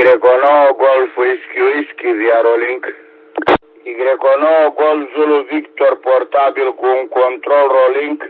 Y9 Golf Whisky via Rolling. Y9 Golf Zulu Victor portabil cu un control Rolling.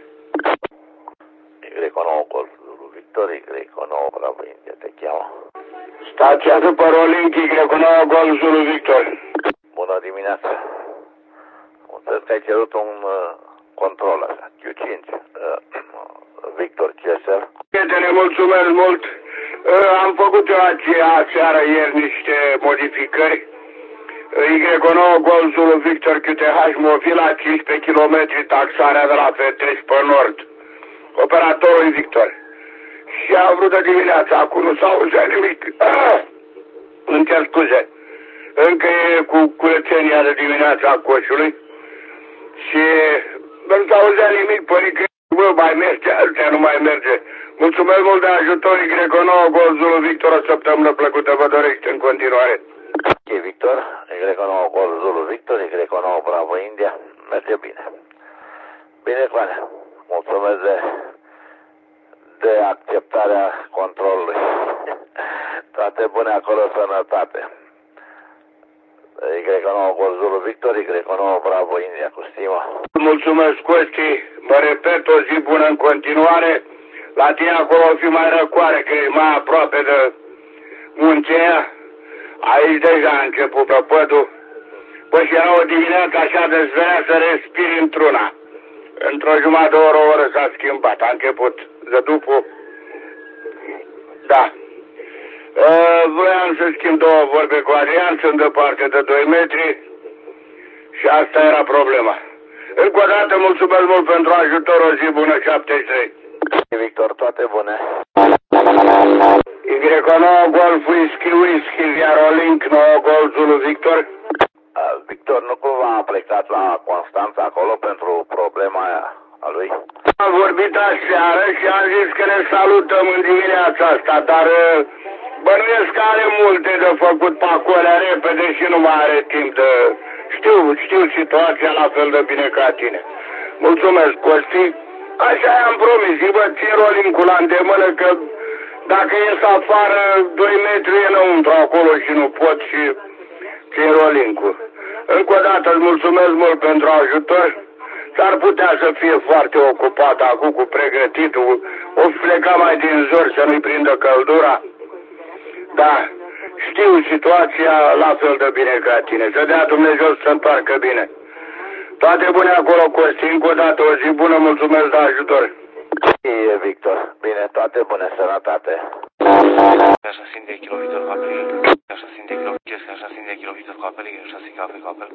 Y9 Golf Zulu Victor, Y9 Bravo India, te cheamă. Stația pe Rolling, Y9 Golf Zulu Victor. Bună dimineața. Înțeles că ai cerut un control așa, Q5, Victor CSL. Prietene, mulțumesc mult. Am făcut eu aseară ieri niște modificări. Y9 Golf Zulu Victor QTH mobil la 15 km, taxarea de la Fetești pe nord. Operatorul Victor. Și a vrut de dimineața, acum nu s-auzea nimic. Îmi cer scuze. Încă e cu curățenia de dimineața a coșului. Și nu s-auzea nimic, păi mai merge, altea nu mai merge. Mulțumesc mult de ajutor, Y9 Golf Zulu Victor, o săptămână plăcută vă dorește în continuare. Ok, Victor, Y9 Golf Zulu Victor, Y9 Bravo India, merge bine. Bine, Coane, mulțumesc de acceptarea controlului. Toate bune acolo, sănătate. Y9 Golf Zulu Victor, Y9 Bravo India, cu stimă. Mulțumesc, Costi, mă repet, o zi bună în continuare. La tine acolo o fi mai răcoare, că e mai aproape de Munțea. Aici deja a început prăpădul. Păi și era o dimineață așa de zverea să respiri într-una. Într-o jumătate de oră, o oră s-a schimbat. A început zădupul. Da. Vreau să schimb două vorbe cu Adrian, sunt departe de 2 metri. Și asta era problema. Încă o dată mulțumesc mult pentru ajutor, o zi bună, 73. Victor, toate bune. Y9 Golf Whisky via Rolling, 9 Golf Zulu Victor. Victor, nu cumva a plecat la Constanța acolo pentru problema aia a lui? Am vorbit aseară și am zis că ne salutăm în dimineața asta, dar bănuiesc că are multe de făcut pe acolo repede și nu mai are timp de... Știu situația la fel de bine ca tine. Mulțumesc, Costi. Așa i-am promis, vă țin Rolling-ul la îndemână că dacă ies afară 2 metri e înăuntru acolo și nu pot și țin Rolling-ul. Încă o dată îți mulțumesc mult pentru ajutor. S-ar putea să fie foarte ocupat acum cu pregătitul. O pleca mai din zor să nu-i prindă căldura. Da, știu situația la fel de bine ca tine. Să dea Dumnezeu să se întoarcă bine. Toate bune acolo, Costi. Încă o dată o zi bună, mulțumesc de ajutor. E, Victor. Bine, toate bune, sănătate. Așa simt de kilometri cu apel, așa simt de kilometri, așa simt de kilometri cu apel, așa simt cu apel.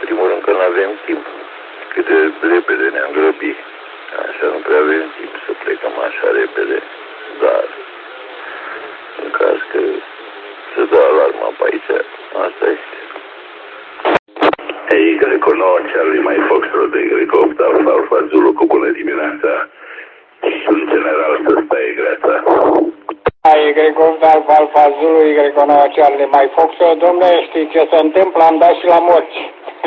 primul rând că nu avem timp. Cât de repede ne-am grăbit. Așa nu prea avem timp să plecăm așa repede. Dar, în caz că se dă alarma pe aici, asta este. Ei, Greco 9, Charlie, mai Foxtrot, Greco 8, Alfa Zulu, cu bună dimineața. Sunt general să stai greața. Greco 8, Alfa Zulu, Greco 9, Charlie, mai Foxtrot. Dom'le, știi ce se întâmplă? Am dat și la morți.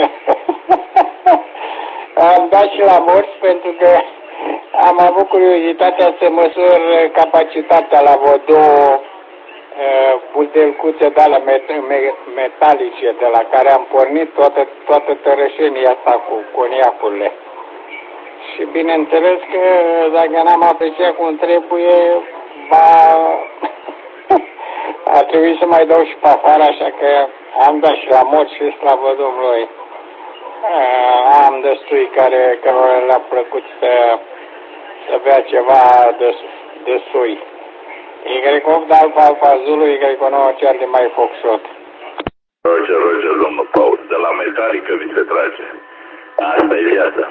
Am dat și la morți pentru că am avut curiozitatea să măsor capacitatea la vreo două butelcuțe de alea metalice de la care am pornit toată tărășenia asta cu coniacurile. Și bineînțeles că dacă n-am apreciat cum trebuie, a trebuit să mai dau și pe afară, așa că am dat și la morți și slavă Domnului. Am destui care le-a plăcut să bea ceva de sui. Y8 Alfa Zulu, Y9 Charlie mai Foxtrot. Roger, domnul Paul, de la metalică vi se trage. Asta e viața.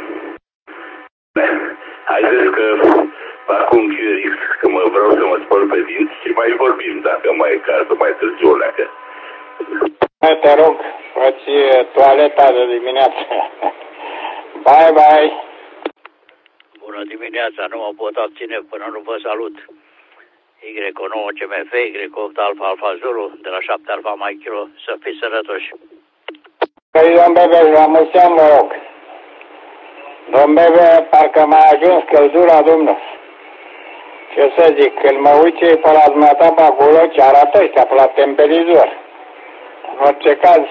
Haideți că fac un QRX, că vreau să mă spăl pe dinți și mai vorbim dacă mai e cazul, mai târziu o leacă. Te rog, faci toaleta de dimineață. Bye, bye. Bună dimineața, nu mă pot abține până nu vă salut. Y9 CMF, Y8 Alfa Zulu, de la 7 Alfa Mai Kilo, să fiți sănătoși. Păi, domn Bebe, la mulți ani, vă rog. Domn Bebe, parcă m-a ajuns căldura, domnul. Ce să zic, când mă uit ce pe la dumneata pe acolo, ce arată ăștia pe la temperizor. În orice caz,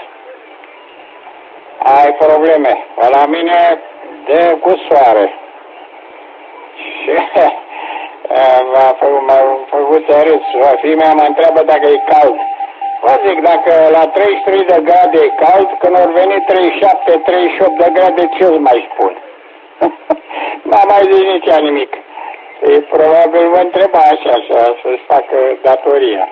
ai probleme. La mine, de cu soare. Și m-a făcut să râs. Fii mea mă întreabă dacă e cald. Vă zic, dacă la 33 de grade e cald, când or veni 37-38 de grade, ce-ți mai spun? N-am mai zis nici nimic. Și probabil vă întreba așa, să-și facă datoria.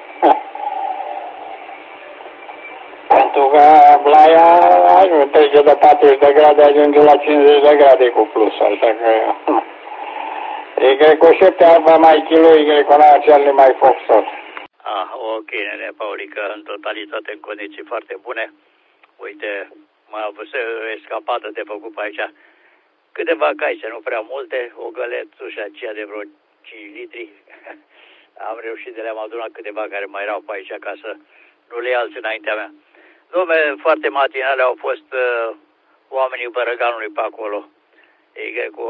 Pentru că la ea trece de 40 de grade, ajunge la 50 de grade cu plus. Așa că... Y7 Alfa Mai Kilo, Y9 Charlie mai Foxtrot. Ok, nene Paulică, în totalitate în condiții foarte bune. Uite, mai avut o escapadă de făcut pe aici. Câteva caise, nu prea multe, o gălețușă aceea de vreo 5 litri. Am reușit de le-am adunat câteva care mai erau pe aici ca să nu le alți înaintea mea. Dom'le, foarte matinale au fost oamenii Bărăganului pe acolo. Greco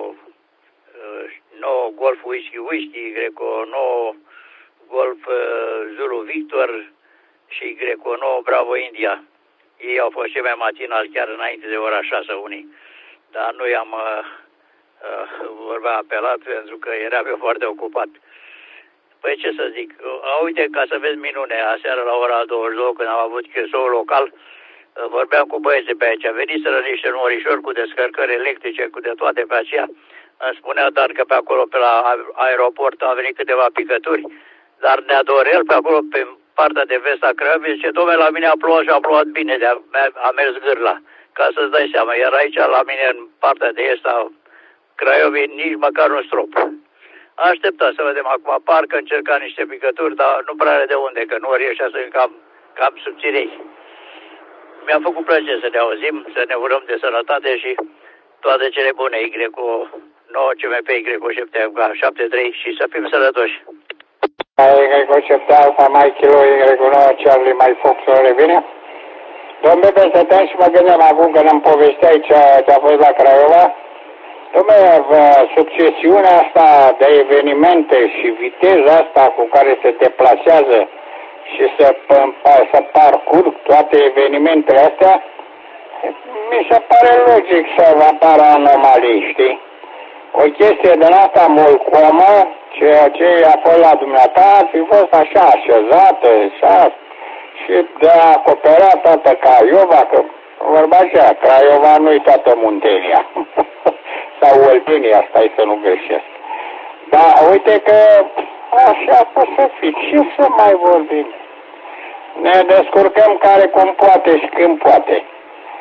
9 Golf Whisky, Greco 9 Golf Zulu Victor și Greco 9 Bravo India. Ei au fost cei mai matinali chiar înainte de ora 6 unii. Dar nu i-am vorba apelat pentru că eram eu foarte ocupat. Păi ce să zic, uite, ca să vezi minune, aseară la ora 22 când am avut chesoul local, vorbeam cu băieții pe aici, veniseră niște numărișori cu descărcări electrice, cu de toate pe aceea. Îmi spunea dar că pe acolo, pe la aeroport, au venit câteva picături, dar Neadorel, pe acolo, pe partea de vest a Craiovei, zice, dom'le, la mine a plouat și a plouat bine, a mers gârla. Ca să-ți dai seama, iar aici, la mine, în partea de est a Craiovei, nici măcar un strop. Aștepta să vedem acum, parcă încerca niște picături, dar nu prea are de unde, că nu ori ăștia sunt cam subțirei. Mi-a făcut plăcere să ne auzim, să ne urăm de sănătate și toate cele bune, Y9 CMP, Y7 și să fim sănătoși. Y7 Alfa Mai Kilo, Y9 Charlie mai Foxtrot, bine? Dom'le, stăteam și mă gândeam acum când îmi povesteai ce a fost la Craiova. Dom'le, succesiunea asta de evenimente și viteza asta cu care se deplasează și să parcurg toate evenimentele astea, mi se pare logic să apară anomalii, știi? O chestie din asta molcomă, ceea ce a fost la dumneata, ar fi fost așa așezată, și de a acopera toată Craiova, că vorba aceea, Craiova nu-i toată Muntenia. Sau Oltenia, stai să nu greșesc. Dar uite că așa poate să fie. Ce să mai vorbim? Ne descurcăm care cum poate și când poate.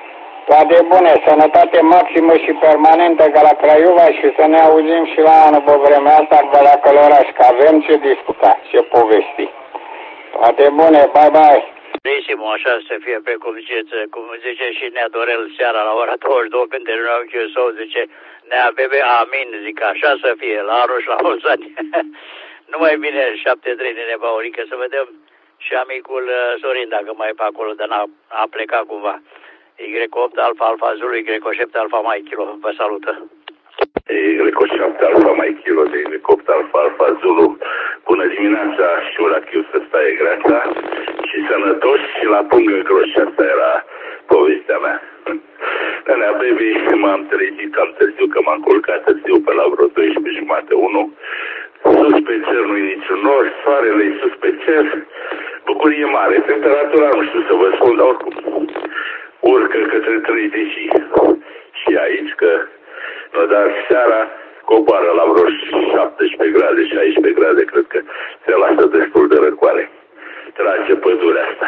Toate bune, sănătate maximă și permanentă ca la Craiova și să ne auzim și la anul pe vremea asta, dacă la oraș, că avem ce discuta, ce povesti. Toate bune, bye-bye! Reisimul, așa să fie cum zice și Nea Dorel seara la ora 22, când terminau Chiusou, zice Nea Bebe, amin, zic așa să fie, la anul și la mulți ani. Numai bine, 7-3 Nene Baurică, să vedem și amicul Sorin, dacă mai e pe acolo, dar n-a plecat cumva. Y8 Alfa Alfa Zulu, Y7 Alfa Mike Kilo, vă salută. Y7 Alfa Mike Kilo de Y8 Alfa Alfa Zulu. Bună dimineața, știu la chiu să stai greața și sănătoși și la pungă groși. Asta era povestea mea. Nea Baby, m-am trezit cam târziu, că m-am culcat târziu pe la vreo 12:30, 1. Sus pe cer nu-i niciun nor, soarele-i sus pe cer, bucurie mare. Temperatura nu știu să vă spun, dar oricum urcă către 30 și aici, că nu, dar seara coboară la vreo 17 grade, 16 grade, cred că se lasă destul de răcoare. Trage pădurea asta.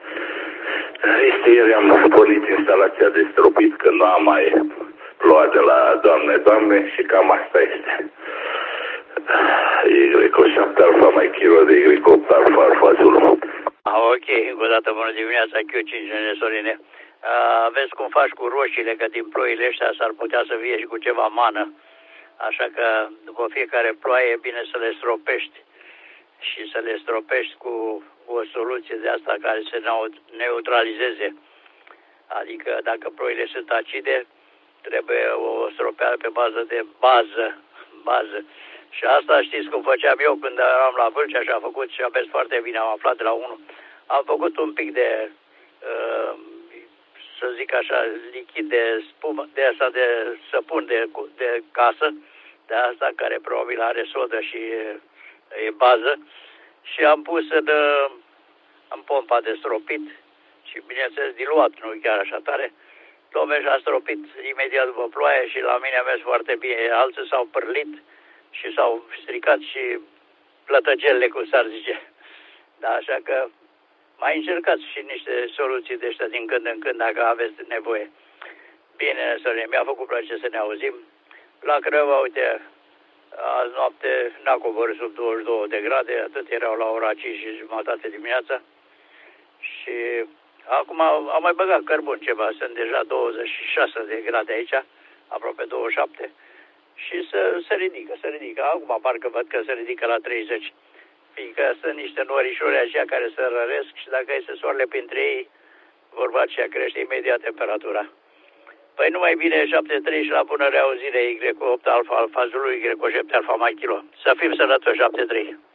Ieri am pornit instalația de stropit, că nu am mai plouat de la Doamne, și cam asta este. Y7 Alfa Mike Kilo de Y8 Alfa Alfa Zulu. Ok, încă o dată bună dimineața, Q5 Nene Sorine. Vezi cum faci cu roșiile, că din ploile ăștia s-ar putea să fie și cu ceva mană. Așa că după fiecare ploaie e bine să le stropești și să le stropești cu o soluție de asta care să neutralizeze. Adică dacă ploile sunt acide, trebuie o stropeală pe bază de bază. Și asta știți cum făceam eu când eram la Vâlcea și am făcut și aveți foarte bine, am aflat de la unul. Am făcut un pic de, să zic așa, lichid de spumă, de asta de săpun de casă, de asta care probabil are sodă și e bază. Și am pus în pompa de stropit și bineînțeles diluat, nu chiar așa tare. Dom'le, și-a stropit imediat după ploaie și la mine a mers foarte bine. Alții s-au părlit și s-au stricat și plătăgelele, cum s-ar zice. Da, așa că mai încercați și niște soluții de ăștia din când în când, dacă aveți nevoie. Bine, Sorin, mi-a făcut plăcere să ne auzim. La Craiova, uite, azi noapte n-a coborât sub 22 de grade, atât erau la ora 5:30 dimineața. Și acum am mai băgat cărbun ceva, sunt deja 26 de grade aici, aproape 27. Și se ridică. Acum parcă văd că se ridică la 30. Fiindcă sunt niște norișori aceia care se răresc și dacă iese soarele printre ei, vorba aceea crește imediat temperatura. Păi numai bine, 7-3 și la bună reauzire, Y8 Alfa Alfa Zulu, Y7 Alfa Mike Kilo. Să fim sănătoși, 7-3.